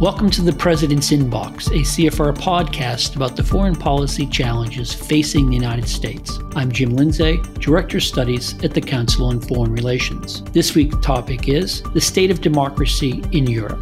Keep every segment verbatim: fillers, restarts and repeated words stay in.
Welcome to the President's Inbox, a C F R podcast about the foreign policy challenges facing the United States. I'm Jim Lindsay, Director of Studies at the Council on Foreign Relations. This week's topic is the state of democracy in Europe.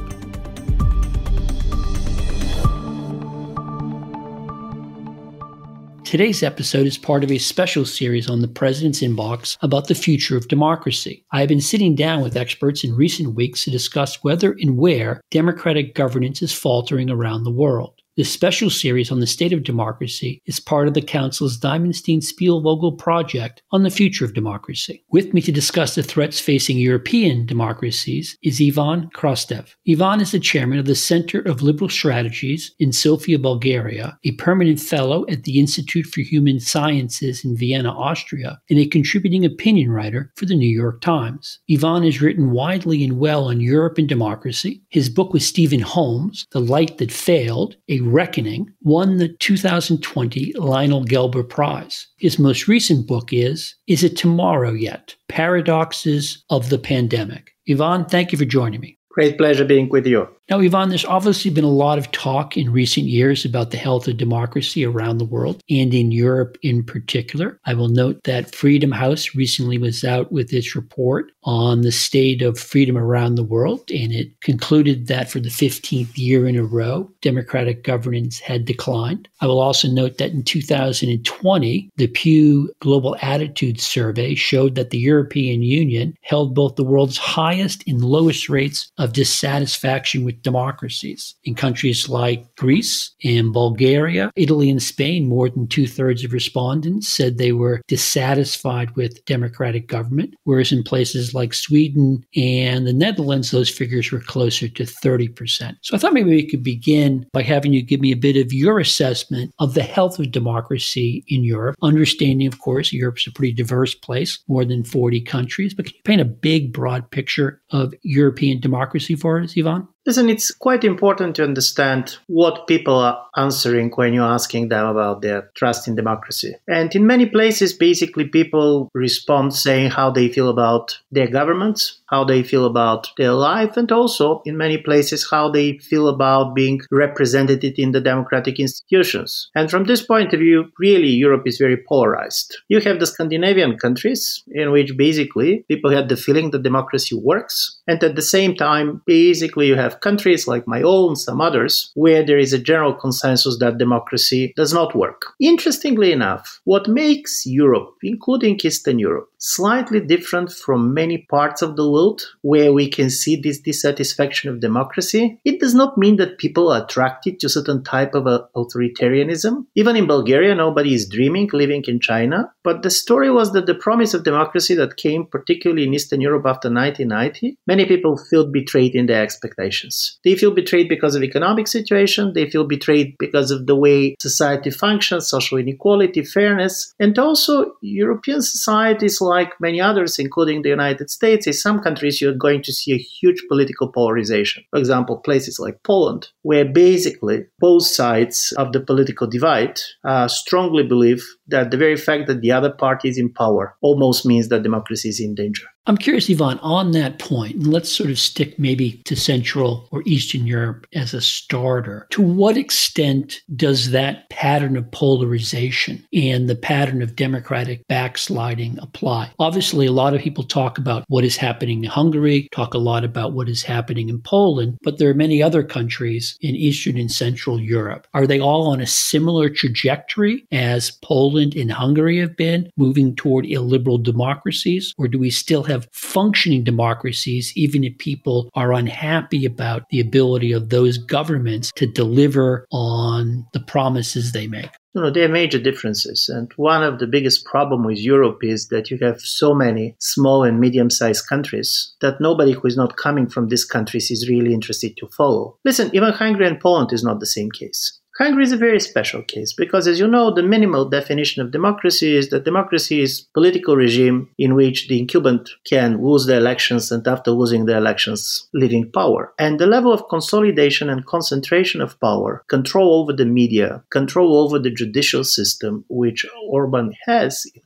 Today's episode is part of a special series on the President's Inbox about the future of democracy. I have been sitting down with experts in recent weeks to discuss whether and where democratic governance is faltering around the world. This special series on the state of democracy is part of the Council's Diamonstein-Spielvogel project on the future of democracy. With me to discuss the threats facing European democracies is Ivan Krastev. Ivan is the chairman of the Center of Liberal Strategies in Sofia, Bulgaria, a permanent fellow at the Institute for Human Sciences in Vienna, Austria, and a contributing opinion writer for the New York Times. Ivan has written widely and well on Europe and democracy. His book with Stephen Holmes, The Light That Failed, A Reckoning, won the two thousand twenty Lionel Gelber Prize. His most recent book is Is It Tomorrow Yet? Paradoxes of the Pandemic. Ivan, thank you for joining me. Great pleasure being with you. Now, Ivan, there's obviously been a lot of talk in recent years about the health of democracy around the world and in Europe in particular. I will note that Freedom House recently was out with its report on the state of freedom around the world, and it concluded that for the fifteenth year in a row, democratic governance had declined. I will also note that in two thousand twenty, the Pew Global Attitude Survey showed that the European Union held both the world's highest and lowest rates of dissatisfaction with democracies. In countries like Greece and Bulgaria, Italy, and Spain, more than two-thirds of respondents said they were dissatisfied with democratic government, whereas in places like Sweden and the Netherlands, those figures were closer to thirty percent. So I thought maybe we could begin by having you give me a bit of your assessment of the health of democracy in Europe, understanding, of course, Europe's a pretty diverse place, more than forty countries, but can you paint a big, broad picture of European democracy for us, Ivan? Listen, it's quite important to understand what people are answering when you're asking them about their trust in democracy. And in many places, basically, people respond saying how they feel about their governments, how they feel about their life, and also, in many places, how they feel about being represented in the democratic institutions. And from this point of view, really, Europe is very polarized. You have the Scandinavian countries, in which basically people had the feeling that democracy works, and at the same time, basically, you have countries like my own, some others, where there is a general consensus that democracy does not work. Interestingly enough, what makes Europe, including Eastern Europe, slightly different from many parts of the world where we can see this dissatisfaction of democracy, it does not mean that people are attracted to a certain type of uh, authoritarianism. Even in Bulgaria, nobody is dreaming living in China. But the story was that the promise of democracy that came particularly in Eastern Europe after nineteen ninety, many people feel betrayed in their expectations. They feel betrayed because of economic situation. They feel betrayed because of the way society functions, social inequality, fairness. And also European societies, like many others, including the United States, in some countries you're going to see a huge political polarization. For example, places like Poland, where basically both sides of the political divide uh, strongly believe that the very fact that the other party is in power almost means that democracy is in danger. I'm curious, Ivan, on that point, and let's sort of stick maybe to Central or Eastern Europe as a starter. To what extent does that pattern of polarization and the pattern of democratic backsliding apply? Obviously, a lot of people talk about what is happening in Hungary, talk a lot about what is happening in Poland, but there are many other countries in Eastern and Central Europe. Are they all on a similar trajectory as Poland and Hungary have been, moving toward illiberal democracies, or do we still have functioning democracies, even if people are unhappy about the ability of those governments to deliver on the promises they make? You know, there are major differences. And one of the biggest problems with Europe is that you have so many small and medium-sized countries that nobody who is not coming from these countries is really interested to follow. Listen, even Hungary and Poland is not the same case. Hungary is a very special case because, as you know, the minimal definition of democracy is that democracy is a political regime in which the incumbent can lose the elections and after losing the elections, leaving power. And the level of consolidation and concentration of power, control over the media, control over the judicial system, which Orban has in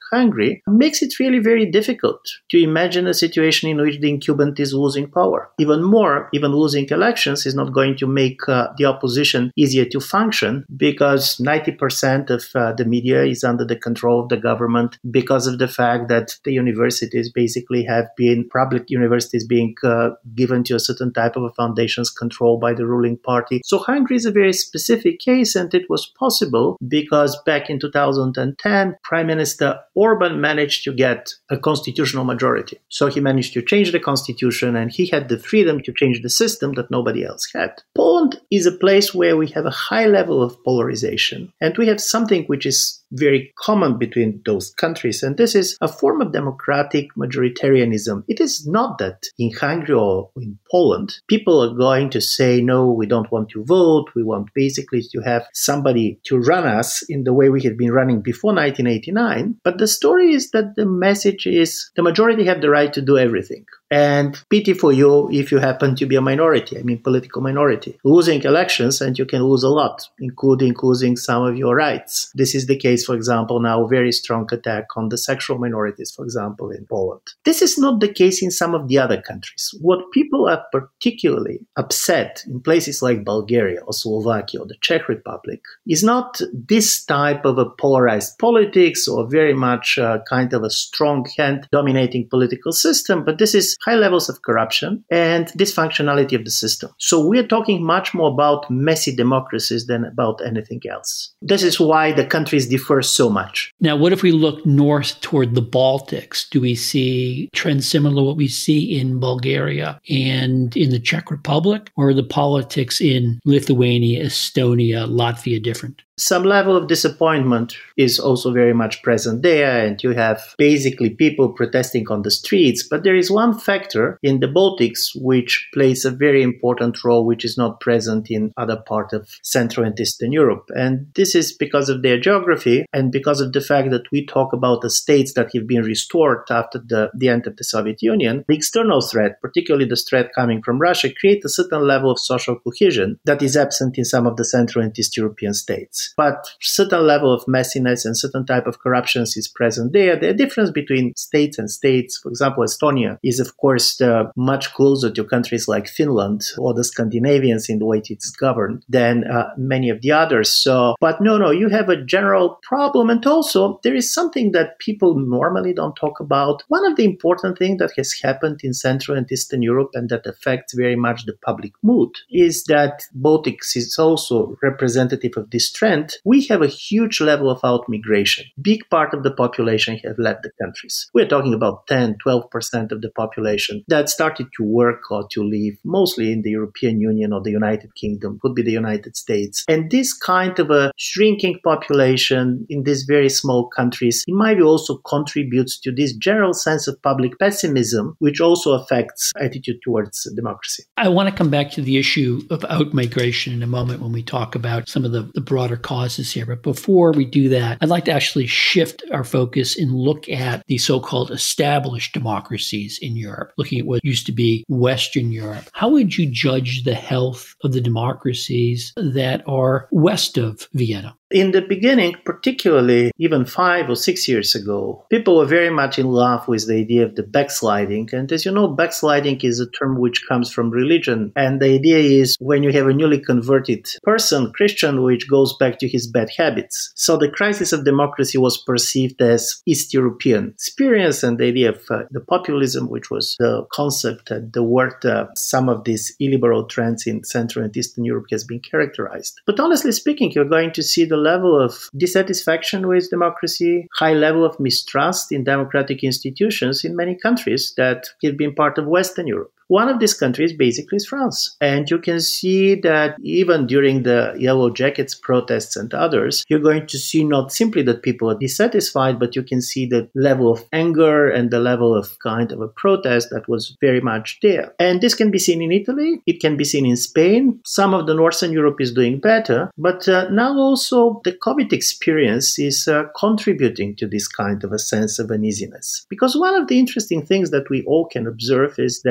Hungary makes it really very difficult to imagine a situation in which the incumbent is losing power. Even more, even losing elections is not going to make uh, the opposition easier to function, because ninety percent of uh, the media is under the control of the government because of the fact that the universities basically have been, public universities being uh, given to a certain type of a foundations controlled by the ruling party. So Hungary is a very specific case, and it was possible because back in two thousand ten, Prime Minister Orban managed to get a constitutional majority. So he managed to change the constitution, and he had the freedom to change the system that nobody else had. Poland is a place where we have a high level of polarization, and we have something which is very common between those countries, and this is a form of democratic majoritarianism. It is not that in Hungary or in Poland, people are going to say, no, we don't want to vote, we want basically to have somebody to run us in the way we had been running before nineteen eighty-nine. But the story is that the message is the majority have the right to do everything. And pity for you if you happen to be a minority, I mean political minority. Losing elections, and you can lose a lot, including losing some of your rights. This is the case, for example, now very strong attack on the sexual minorities, for example, in Poland. This is not the case in some of the other countries. What people are particularly upset in places like Bulgaria or Slovakia or the Czech Republic is not this type of a polarized politics or very much uh, kind of a strong hand dominating political system, but this is high levels of corruption and dysfunctionality of the system. So we're talking much more about messy democracies than about anything else. This is why the countries differ so much. Now, what if we look north toward the Baltics? Do we see trends similar to what we see in Bulgaria and in the Czech Republic, or are the politics in Lithuania, Estonia, Latvia different? Some level of disappointment is also very much present there, and you have basically people protesting on the streets. But there is one factor in the Baltics which plays a very important role, which is not present in other parts of Central and Eastern Europe. And this is because of their geography and because of the fact that we talk about the states that have been restored after the, the end of the Soviet Union. The external threat, particularly the threat coming from Russia, creates a certain level of social cohesion that is absent in some of the Central and East European states. But certain level of messiness and certain type of corruptions is present there. The difference between states and states, for example, Estonia is of course uh, much closer to countries like Finland or the Scandinavians in the way it is governed than uh, many of the others. So, but no, no, you have a general problem. And also there is something that people normally don't talk about. One of the important things that has happened in Central and Eastern Europe and that affects very much the public mood is that Baltics is also representative of this trend. We have a huge level of outmigration. Big part of the population have left the countries. We're talking about ten, twelve percent of the population that started to work or to live mostly in the European Union or the United Kingdom, could be the United States. And this kind of a shrinking population in these very small countries, in my view, also contributes to this general sense of public pessimism, which also affects attitude towards democracy. I want to come back to the issue of outmigration in a moment when we talk about some of the, the broader causes here. But before we do that, I'd like to actually shift our focus and look at the so-called established democracies in Europe, looking at what used to be Western Europe. How would you judge the health of the democracies that are west of Vienna? In the beginning, particularly even five or six years ago, people were very much in love with the idea of the backsliding. And as you know, backsliding is a term which comes from religion. And the idea is when you have a newly converted person, Christian, which goes back to his bad habits. So the crisis of democracy was perceived as East European experience, and the idea of uh, the populism, which was the concept and the word uh, some of these illiberal trends in Central and Eastern Europe has been characterized. But honestly speaking, you're going to see the level of dissatisfaction with democracy, high level of mistrust in democratic institutions in many countries that have been part of Western Europe. One of these countries basically is France. And you can see that even during the Yellow Jackets protests and others, you're going to see not simply that people are dissatisfied, but you can see the level of anger and the level of kind of a protest that was very much there. And this can be seen in Italy. It can be seen in Spain. Some of the Northern Europe is doing better. But uh, now also the COVID experience is uh, contributing to this kind of a sense of uneasiness. Because one of the interesting things that we all can observe is that we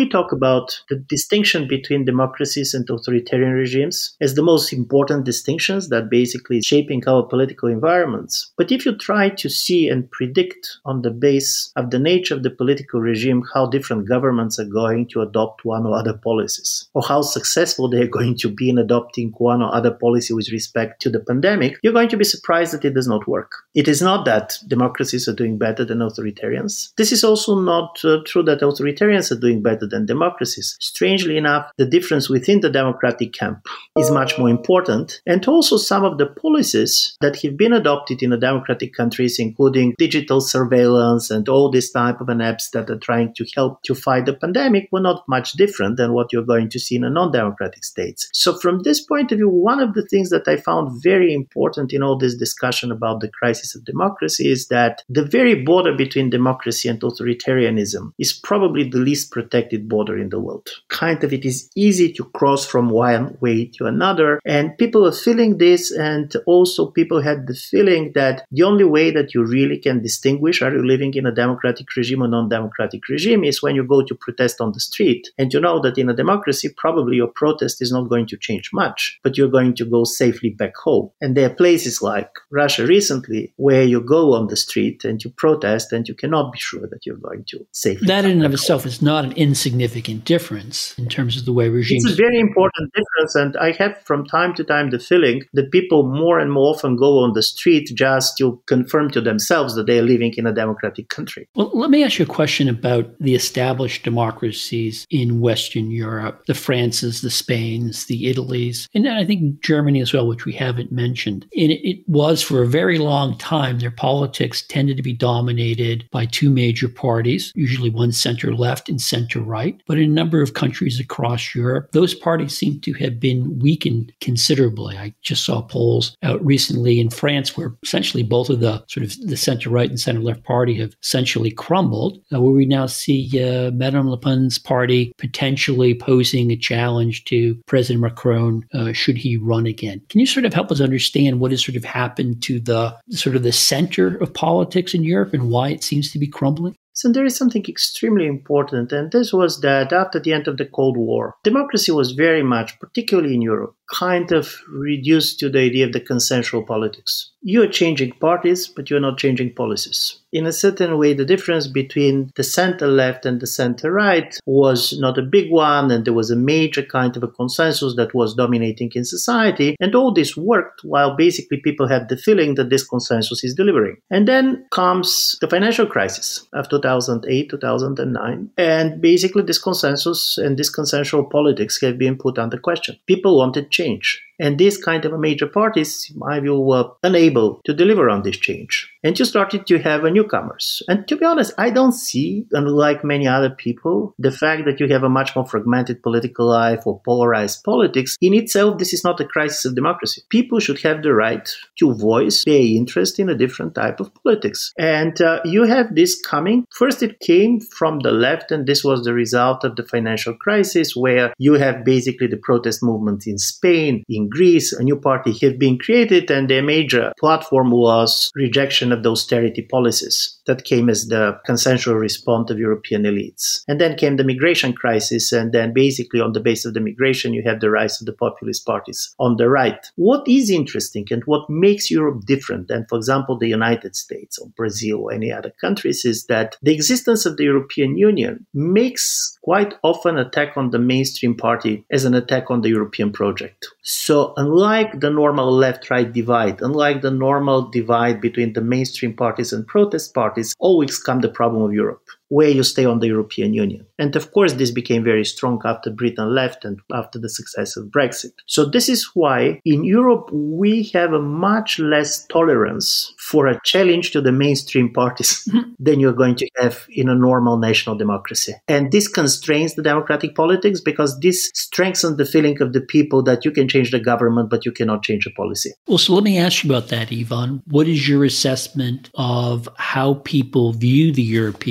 we talk about the distinction between democracies and authoritarian regimes as the most important distinctions that basically shaping our political environments. But if you try to see and predict on the base of the nature of the political regime how different governments are going to adopt one or other policies, or how successful they are going to be in adopting one or other policy with respect to the pandemic, you're going to be surprised that it does not work. It is not that democracies are doing better than authoritarians. This is also not uh, true that authoritarians are doing better than democracies. Strangely enough, the difference within the democratic camp is much more important. And also some of the policies that have been adopted in the democratic countries, including digital surveillance and all this type of an apps that are trying to help to fight the pandemic, were not much different than what you're going to see in a non-democratic states. So from this point of view, one of the things that I found very important in all this discussion about the crisis of democracy is that the very border between democracy and authoritarianism is probably the least protected border in the world. Kind of it is easy to cross from one way to another, and people are feeling this, and also people had the feeling that the only way that you really can distinguish are you living in a democratic regime or non-democratic regime is when you go to protest on the street, and you know that in a democracy probably your protest is not going to change much, but you're going to go safely back home. And there are places like Russia recently where you go on the street and you protest and you cannot be sure that you're going to safely. That in and of itself is not an insignificant difference in terms of the way regimes. It's a very important difference, and I have from time to time the feeling that people more and more often go on the street just to confirm to themselves that they are living in a democratic country. Well, let me ask you a question about the established democracies in Western Europe, the Frances, the Spains, the Italys, and I think Germany as well, which we haven't mentioned. And it, it was for a very long time, their politics tended to be dominated by two major parties, usually one center-left and center-right. But in a number of countries across Europe, those parties seem to have been weakened considerably. I just saw polls out recently in France where essentially both of the sort of the center-right and center-left party have essentially crumbled, uh, where we now see uh, Madame Le Pen's party potentially posing a challenge to President Macron uh, should he run again. Can you sort of help us understand what has sort of happened to the sort of the center of politics in Europe and why it seems to be crumbling? So there is something extremely important, and this was that after the end of the Cold War, democracy was very much, particularly in Europe, kind of reduced to the idea of the consensual politics. You are changing parties, but you are not changing policies. In a certain way, the difference between the center-left and the center-right was not a big one, and there was a major kind of a consensus that was dominating in society, and all this worked while basically people had the feeling that this consensus is delivering. And then comes the financial crisis of two thousand eight, two thousand nine, and basically this consensus and this consensual politics have been put under question. People wanted change. And these kind of major parties, in my view, were unable to deliver on this change. And you started to have a newcomers. And to be honest, I don't see, unlike many other people, the fact that you have a much more fragmented political life or polarized politics. In itself, this is not a crisis of democracy. People should have the right to voice their interest in a different type of politics. And uh, you have this coming. First, it came from the left, and this was the result of the financial crisis, where you have basically the protest movement in Spain, in Greece, a new party have been created, and their major platform was rejection of the austerity policies that came as the consensual response of European elites. And then came the migration crisis, and then basically on the basis of the migration, you have the rise of the populist parties on the right. What is interesting and what makes Europe different than, for example, the United States or Brazil or any other countries is that the existence of the European Union makes quite often attack on the mainstream party as an attack on the European project. So unlike the normal left-right divide, unlike the normal divide between the mainstream parties and protest parties, always comes the problem of Europe, where you stay on the European Union. And of course, this became very strong after Britain left and after the success of Brexit. So this is why in Europe, we have a much less tolerance for a challenge to the mainstream parties than you're going to have in a normal national democracy. And this constrains the democratic politics because this strengthens the feeling of the people that you can change the government, but you cannot change a policy. Well, so let me ask you about that, Ivan. What is your assessment of how people view the European Union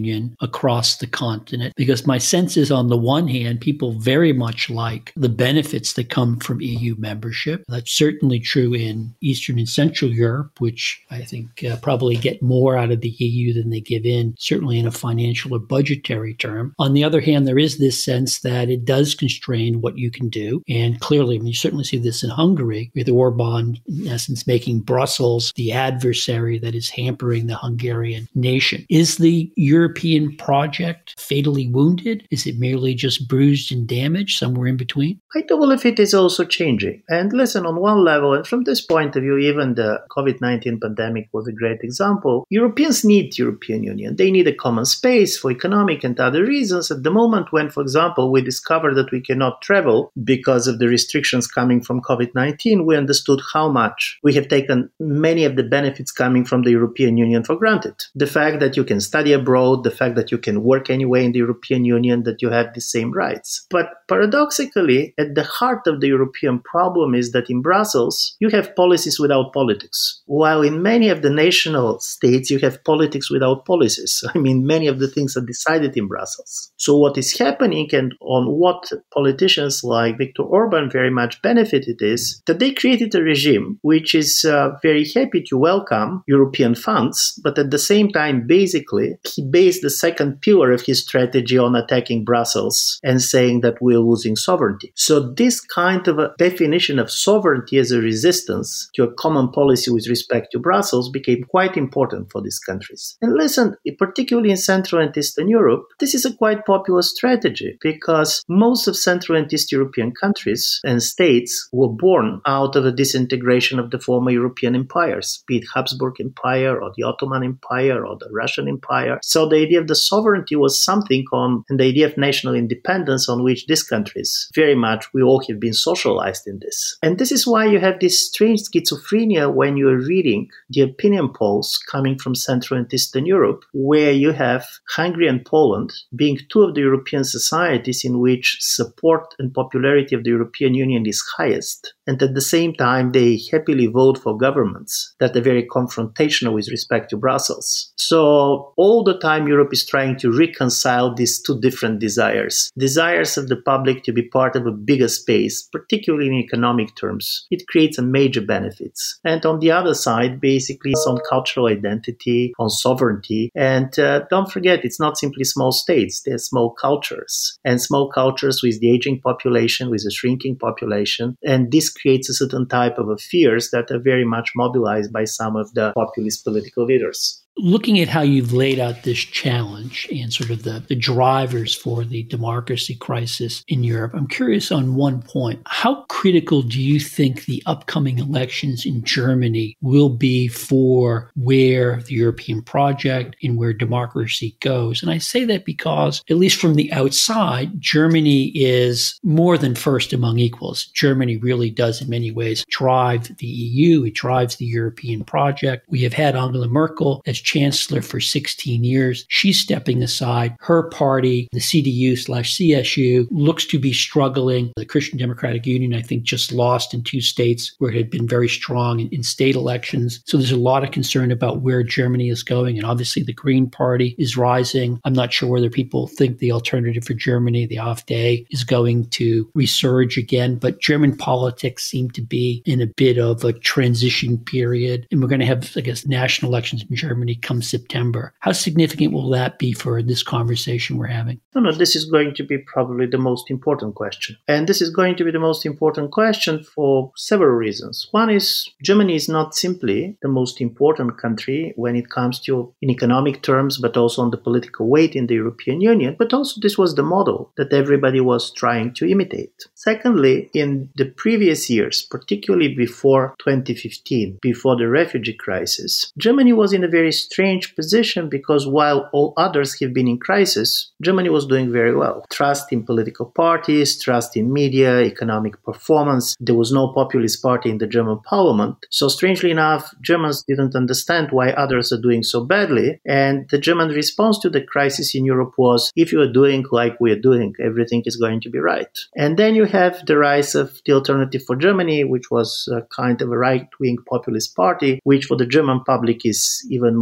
Union across the continent? Because my sense is, on the one hand, people very much like the benefits that come from E U membership. That's certainly true in Eastern and Central Europe, which I think uh, probably get more out of the E U than they give in, certainly in a financial or budgetary term. On the other hand, there is this sense that it does constrain what you can do. And clearly, I mean, you certainly see this in Hungary, with Orban, in essence, making Brussels the adversary that is hampering the Hungarian nation. Is the European project fatally wounded? Is it merely just bruised and damaged, somewhere in between? I do believe it is also changing. And listen, on one level, and from this point of view, even the COVID nineteen pandemic was a great example. Europeans need the European Union. They need a common space for economic and other reasons. At the moment when, for example, we discovered that we cannot travel because of the restrictions coming from COVID nineteen, we understood how much we have taken many of the benefits coming from the European Union for granted. The fact that you can study abroad, the fact that you can work anywhere in the European Union, that you have the same rights. But paradoxically, at the heart of the European problem is that in Brussels, you have policies without politics, while in many of the national states, you have politics without policies. I mean, many of the things are decided in Brussels. So what is happening, and on what politicians like Viktor Orban very much benefited, is that they created a regime which is uh, very happy to welcome European funds, but at the same time, basically, he based the second pillar of his strategy on attacking Brussels and saying that we're losing sovereignty. So this kind of a definition of sovereignty as a resistance to a common policy with respect to Brussels became quite important for these countries. And listen, particularly in Central and Eastern Europe, this is a quite popular strategy because most of Central and East European countries and states were born out of a disintegration of the former European empires, be it Habsburg Empire or the Ottoman Empire or the Russian Empire. So the idea of the sovereignty was something on, and the idea of national independence on which these countries very much, we all have been socialized in this. And this is why you have this strange schizophrenia when you are reading the opinion polls coming from Central and Eastern Europe, where you have Hungary and Poland being two of the European societies in which support and popularity of the European Union is highest. And at the same time, they happily vote for governments that are very confrontational with respect to Brussels. So all the time, Europe is trying to reconcile these two different desires. Desires of the public to be part of a bigger space, particularly in economic terms. It creates a major benefits. And on the other side, basically, it's on cultural identity, on sovereignty. And uh, don't forget, it's not simply small states. They're small cultures. And small cultures with the aging population, with a shrinking population. And this creates a certain type of fears that are very much mobilized by some of the populist political leaders. Looking at how you've laid out this challenge and sort of the, the drivers for the democracy crisis in Europe, I'm curious on one point. How critical do you think the upcoming elections in Germany will be for where the European project and where democracy goes? And I say that because, at least from the outside, Germany is more than first among equals. Germany really does, in many ways, drive the E U. It drives the European project. We have had Angela Merkel as chancellor for sixteen years. She's stepping aside. Her party, the C D U slash C S U, looks to be struggling. The Christian Democratic Union, I think, just lost in two states where it had been very strong in, in state elections. So there's a lot of concern about where Germany is going. And obviously the Green Party is rising. I'm not sure whether people think the Alternative for Germany, the AfD, is going to resurge again. But German politics seem to be in a bit of a transition period. And we're going to have, I guess, national elections in Germany come September. How significant will that be for this conversation we're having? No, no, this is going to be probably the most important question. And this is going to be the most important question for several reasons. One is Germany is not simply the most important country when it comes to in economic terms, but also on the political weight in the European Union. But also this was the model that everybody was trying to imitate. Secondly, in the previous years, particularly before twenty fifteen, before the refugee crisis, Germany was in a very strange position because while all others have been in crisis, Germany was doing very well. Trust in political parties, trust in media, economic performance. There was no populist party in the German parliament. So strangely enough, Germans didn't understand why others are doing so badly. And the German response to the crisis in Europe was, if you are doing like we are doing, everything is going to be right. And then you have the rise of the Alternative for Germany, which was a kind of a right-wing populist party, which for the German public is even more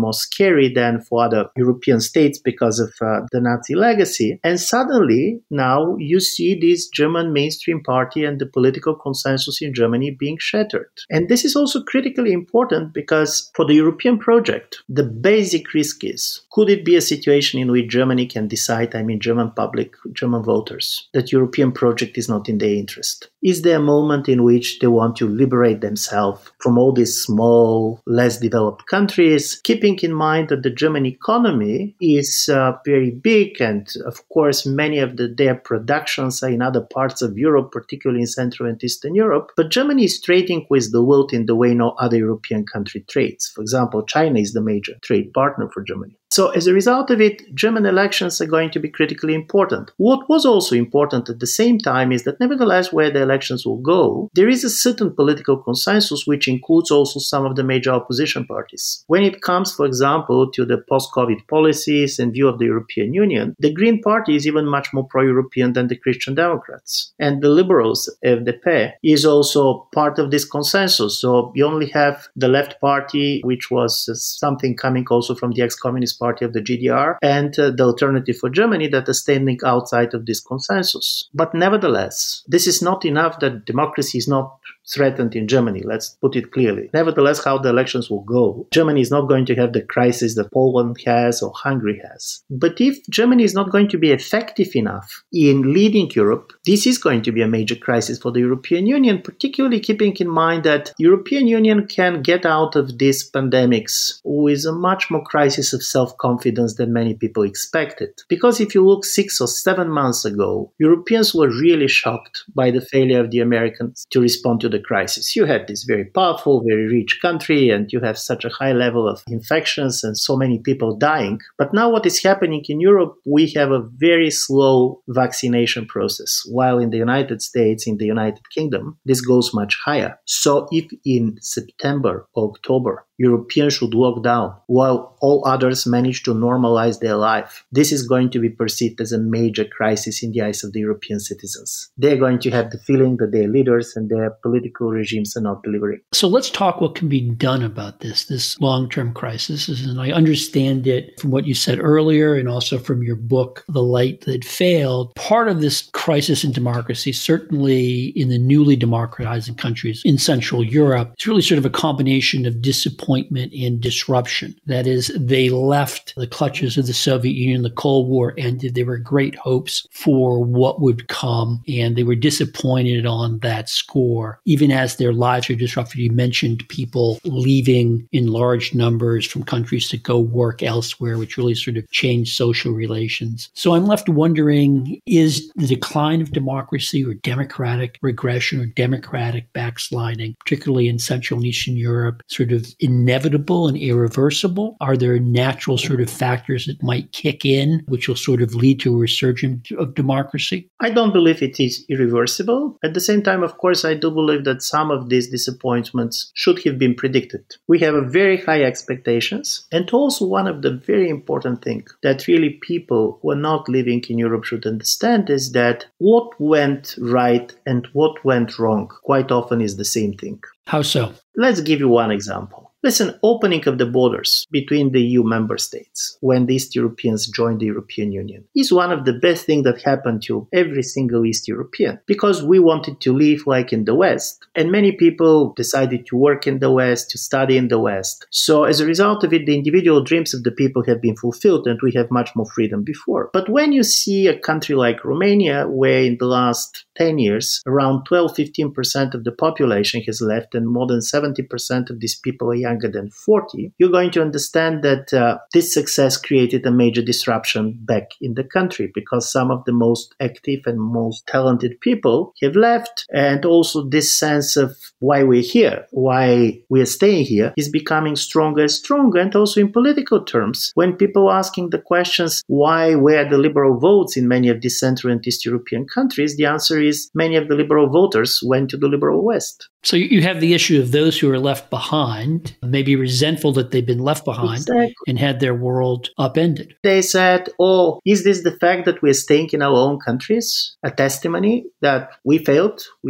more scary than for other European states because of uh, the Nazi legacy. And suddenly, now you see this German mainstream party and the political consensus in Germany being shattered. And this is also critically important because for the European project, the basic risk is, could it be a situation in which Germany can decide, I mean German public, German voters, that European project is not in their interest? Is there a moment in which they want to liberate themselves from all these small, less developed countries, keeping in mind that the German economy is uh, very big and, of course, many of the, their productions are in other parts of Europe, particularly in Central and Eastern Europe. But Germany is trading with the world in the way no other European country trades. For example, China is the major trade partner for Germany. So as a result of it, German elections are going to be critically important. What was also important at the same time is that nevertheless, where the elections will go, there is a certain political consensus which includes also some of the major opposition parties. When it comes, for example, to the post-COVID policies and view of the European Union, the Green Party is even much more pro-European than the Christian Democrats. And the Liberals, F D P, is also part of this consensus. So you only have the Left Party, which was uh, something coming also from the ex-communist party of the G D R, and uh, the Alternative for Germany that are standing outside of this consensus. But nevertheless, this is not enough that democracy is not threatened in Germany. Let's put it clearly. Nevertheless, how the elections will go, Germany is not going to have the crisis that Poland has or Hungary has. But if Germany is not going to be effective enough in leading Europe, this is going to be a major crisis for the European Union, particularly keeping in mind that European Union can get out of these pandemics with a much more crisis of self-confidence than many people expected. Because if you look six or seven months ago, Europeans were really shocked by the failure of the Americans to respond to the crisis. You had this very powerful, very rich country, and you have such a high level of infections and so many people dying. But now what is happening in Europe, we have a very slow vaccination process, while in the United States, in the United Kingdom, this goes much higher. So if in September or October, Europeans should lock down while all others manage to normalize their life, this is going to be perceived as a major crisis in the eyes of the European citizens. They're going to have the feeling that their leaders and their political regimes are not delivering. So let's talk what can be done about this, this long-term crisis. And I understand it from what you said earlier and also from your book, The Light That Failed. Part of this crisis in democracy, certainly in the newly democratizing countries in Central Europe, it's really sort of a combination of disappointment and disruption. That is, they left the clutches of the Soviet Union, the Cold War ended. There were great hopes for what would come, and they were disappointed on that score. Even as their lives are disrupted, you mentioned people leaving in large numbers from countries to go work elsewhere, which really sort of changed social relations. So I'm left wondering, is the decline of democracy or democratic regression or democratic backsliding, particularly in Central and Eastern Europe, sort of inevitable and irreversible? Are there natural sort of factors that might kick in, which will sort of lead to a resurgence of democracy? I don't believe it is irreversible. At the same time, of course, I do believe that some of these disappointments should have been predicted. We have a very high expectations. And also one of the very important things that really people who are not living in Europe should understand is that what went right and what went wrong quite often is the same thing. How so? Let's give you one example. Listen, opening of the borders between the E U member states when the East Europeans joined the European Union is one of the best things that happened to every single East European, because we wanted to live like in the West. And many people decided to work in the West, to study in the West. So as a result of it, the individual dreams of the people have been fulfilled and we have much more freedom before. But when you see a country like Romania, where in the last ten years, around twelve to fifteen percent of the population has left and more than seventy percent of these people are young than forty, you're going to understand that uh, this success created a major disruption back in the country because some of the most active and most talented people have left. And also this sense of why we're here, why we're staying here is becoming stronger and stronger. And also in political terms, when people are asking the questions, why were the liberal votes in many of these Central and East European countries, the answer is many of the liberal voters went to the liberal West. So you have the issue of those who are left behind, maybe resentful that they've been left behind exactly. and had their world upended. They said, oh, is this the fact that we're staying in our own countries a testimony that we failed, which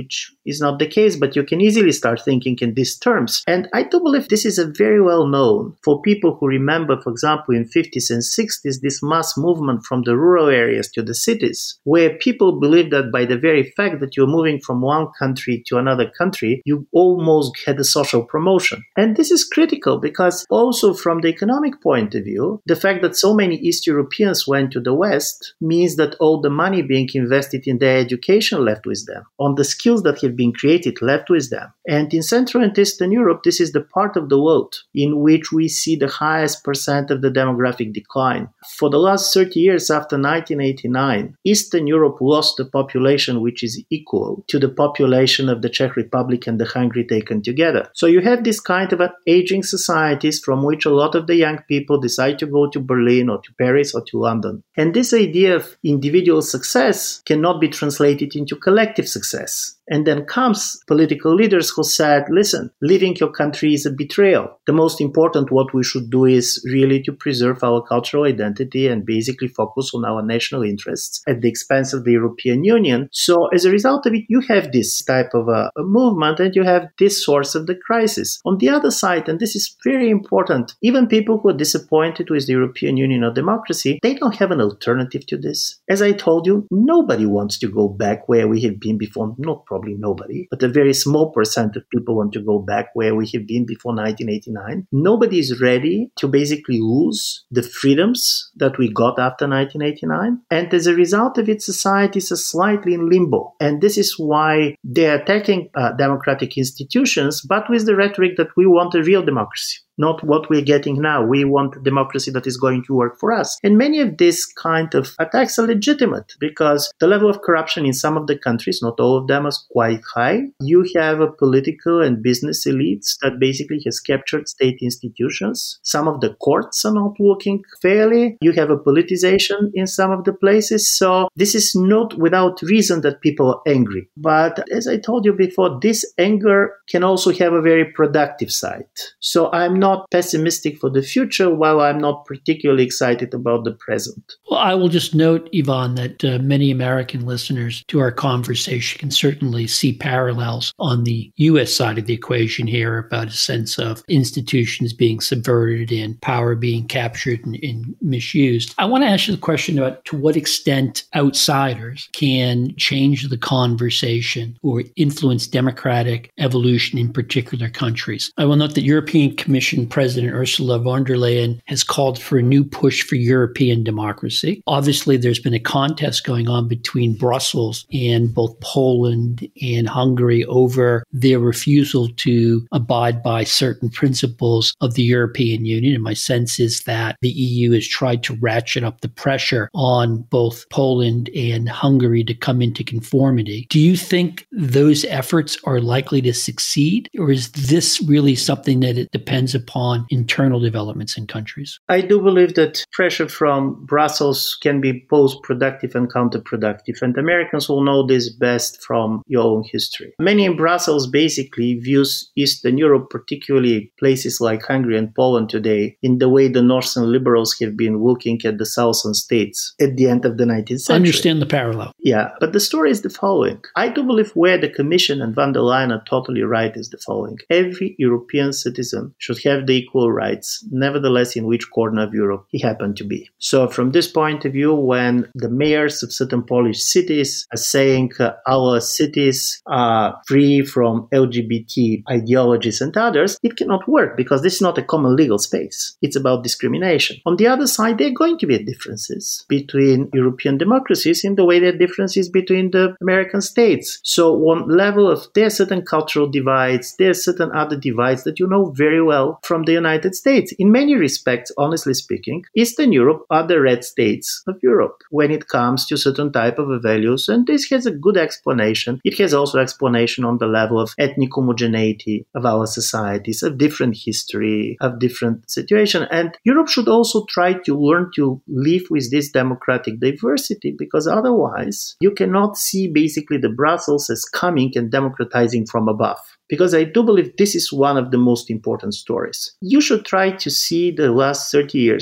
is not the case, but you can easily start thinking in these terms. And I do believe this is a very well known for people who remember, for example, in fifties and sixties, this mass movement from the rural areas to the cities, where people believed that by the very fact that you're moving from one country to another country, you almost had a social promotion. And this is critical because also from the economic point of view, the fact that so many East Europeans went to the West means that all the money being invested in their education left with them, on the skills that have been created left with them. And in Central and Eastern Europe, this is the part of the world in which we see the highest percent of the demographic decline. For the last thirty years after nineteen eighty-nine, Eastern Europe lost a population which is equal to the population of the Czech Republic and the Hungary taken together. So you have this kind of an aging societies from which a lot of the young people decide to go to Berlin or to Paris or to London. And this idea of individual success cannot be translated into collective success. And then comes political leaders who said, listen, leaving your country is a betrayal. The most important what we should do is really to preserve our cultural identity and basically focus on our national interests at the expense of the European Union. So as a result of it, you have this type of a, a movement and you have this source of the crisis. On the other side, and this is very important, even people who are disappointed with the European Union or democracy, they don't have an alternative to this. As I told you, nobody wants to go back where we have been before. Not probably nobody, but a very small percent of people want to go back where we have been before nineteen eighty-nine. Nobody is ready to basically lose the freedoms that we got after nineteen eighty-nine. And as a result of it, societies are slightly in limbo. And this is why they're attacking uh, democratic institutions, but with the rhetoric that we want a real democracy. Not what we're getting now. We want a democracy that is going to work for us. And many of these kind of attacks are legitimate because the level of corruption in some of the countries, not all of them, is quite high. You have a political and business elites that basically has captured state institutions. Some of the courts are not working fairly. You have a politicization in some of the places. So this is not without reason that people are angry. But as I told you before, this anger can also have a very productive side. So I'm not not pessimistic for the future, while I'm not particularly excited about the present. Well, I will just note, Ivan, that uh, many American listeners to our conversation can certainly see parallels on the U S side of the equation here about a sense of institutions being subverted and power being captured and, and misused. I want to ask you the question about to what extent outsiders can change the conversation or influence democratic evolution in particular countries. I will note that European Commission President Ursula von der Leyen has called for a new push for European democracy. Obviously, there's been a contest going on between Brussels and both Poland and Hungary over their refusal to abide by certain principles of the European Union. And my sense is that the E U has tried to ratchet up the pressure on both Poland and Hungary to come into conformity. Do you think those efforts are likely to succeed, or is this really something that it depends upon internal developments in countries? I do believe that pressure from Brussels can be both productive and counterproductive, and Americans will know this best from your own history. Many in Brussels basically views Eastern Europe, particularly places like Hungary and Poland today, in the way the Northern liberals have been looking at the Southern states at the end of the nineteenth century. I understand the parallel. Yeah, but the story is the following. I do believe where the Commission and von der Leyen are totally right is the following. Every European citizen should have the equal rights, nevertheless in which corner of Europe he happened to be. So from this point of view, when the mayors of certain Polish cities are saying uh, our cities are free from L G B T ideologies and others, it cannot work because this is not a common legal space. It's about discrimination. On the other side, there are going to be differences between European democracies in the way there are differences between the American states. So on level of there are certain cultural divides, there are certain other divides that you know very well from the United States. In many respects, honestly speaking, Eastern Europe are the red states of Europe when it comes to certain type of values, and this has a good explanation. It has also explanation on the level of ethnic homogeneity of our societies, of different history, of different situation. And Europe should also try to learn to live with this democratic diversity, because otherwise you cannot see basically the Brussels as coming and democratizing from above. Because I do believe this is one of the most important stories. You should try to see the last thirty years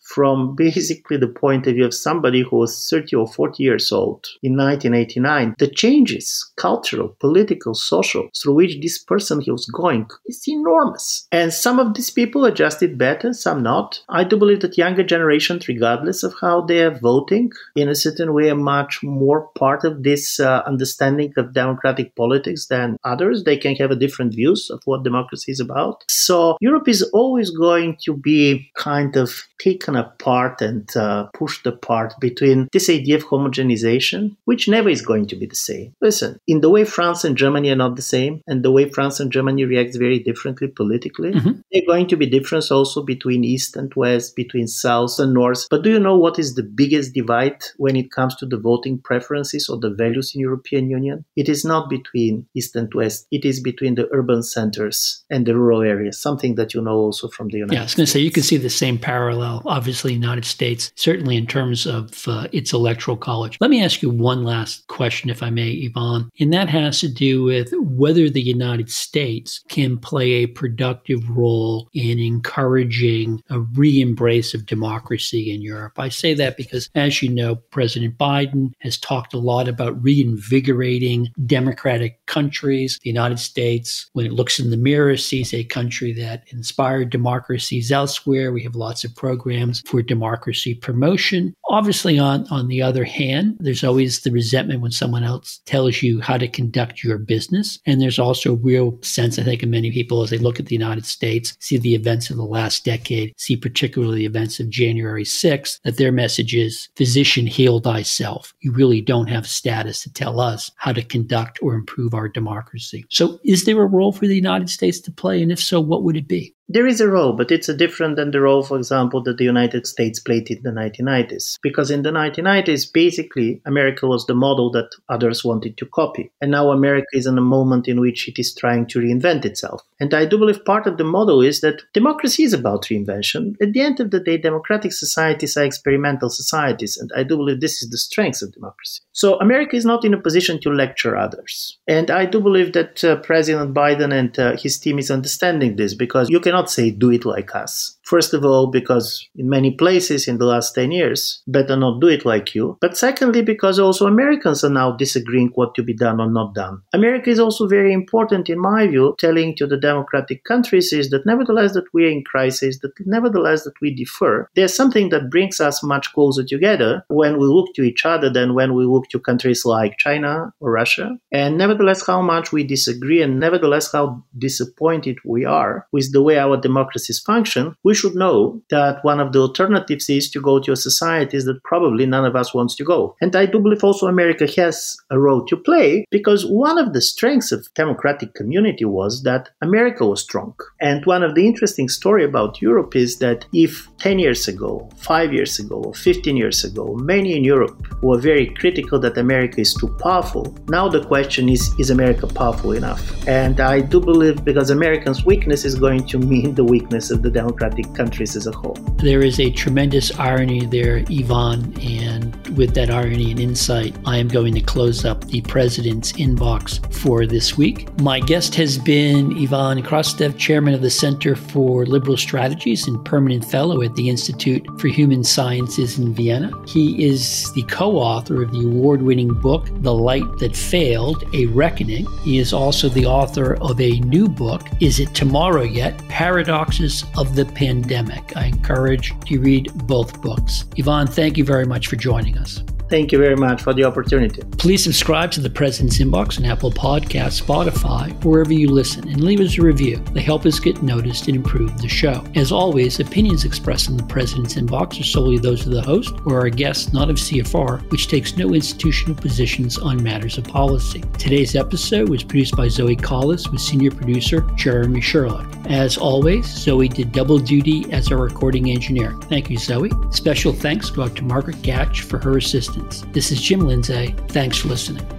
from basically the point of view of somebody who was thirty or forty years old in nineteen eighty-nine, the changes, cultural, political, social, through which this person he was going is enormous. And some of these people adjusted better, some not. I do believe that younger generations, regardless of how they are voting, in a certain way are much more part of this uh, understanding of democratic politics than others. They can have a different views of what democracy is about. So Europe is always going to be kind of taken apart and uh, pushed apart between this idea of homogenization, which never is going to be the same. Listen, in the way France and Germany are not the same, and the way France and Germany react very differently politically, mm-hmm. there are going to be difference also between East and West, between South and North. But do you know what is the biggest divide when it comes to the voting preferences or the values in European Union? It is not between East and West. It is between the urban centers and the rural areas, something that you know also from the United States. Yeah, I was going to say, you can see the same parallel, obviously, in the United States, certainly in terms of uh, its electoral college. Let me ask you one last question, if I may, Ivan, and that has to do with whether the United States can play a productive role in encouraging a re-embrace of democracy in Europe. I say that because, as you know, President Biden has talked a lot about reinvigorating democratic countries. The United States, when it looks in the mirror, sees a country that inspired democracies elsewhere. We have lots of programs for democracy promotion. Obviously, on, on the other hand, there's always the resentment when someone else tells you how to conduct your business. And there's also a real sense, I think, of many people as they look at the United States, see the events of the last decade, see particularly the events of January sixth, that their message is, physician, heal thyself. You really don't have status to tell us how to conduct or improve our democracy. So is there a role for the United States to play? And if so, what would it be? There is a role, but it's a different than the role, for example, that the United States played in the nineteen nineties. Because in the nineteen nineties, basically, America was the model that others wanted to copy. And now America is in a moment in which it is trying to reinvent itself. And I do believe part of the model is that democracy is about reinvention. At the end of the day, democratic societies are experimental societies. And I do believe this is the strength of democracy. So America is not in a position to lecture others. And I do believe that uh, President Biden and uh, his team is understanding this, because you cannot say do it like us. First of all, because in many places in the last ten years, better not do it like you. But secondly, because also Americans are now disagreeing what to be done or not done. America is also very important, in my view, telling to the democratic countries is that nevertheless that we are in crisis, that nevertheless that we differ. There's something that brings us much closer together when we look to each other than when we look to countries like China or Russia. And nevertheless how much we disagree, and nevertheless how disappointed we are with the way our democracies function, we should know that one of the alternatives is to go to a societies that probably none of us wants to go. And I do believe also America has a role to play, because one of the strengths of democratic community was that America was strong. And one of the interesting story about Europe is that if ten years ago, five years ago, or fifteen years ago, many in Europe were very critical that America is too powerful, now the question is, is America powerful enough? And I do believe, because Americans' weakness is going to mean the weakness of the democratic countries as a whole. There is a tremendous irony there, Ivan, and with that irony and insight, I am going to close up the President's Inbox for this week. My guest has been Ivan Krastev, Chairman of the Center for Liberal Strategies and Permanent Fellow at the Institute for Human Sciences in Vienna. He is the co-author of the award-winning book, The Light That Failed, A Reckoning. He is also the author of a new book, Is It Tomorrow Yet? Paradoxes of the Pandemic. I encourage you to read both books. Ivan, thank you very much for joining us. Thank you very much for the opportunity. Please subscribe to the President's Inbox on Apple Podcasts, Spotify, wherever you listen, and leave us a review. They help us get noticed and improve the show. As always, opinions expressed in the President's Inbox are solely those of the host or our guests, not of C F R, which takes no institutional positions on matters of policy. Today's episode was produced by Zoe Collis with senior producer Jeremy Sherlock. As always, Zoe did double duty as our recording engineer. Thank you, Zoe. Special thanks go out to Margaret Gatch for her assistance. This is Jim Lindsay. Thanks for listening.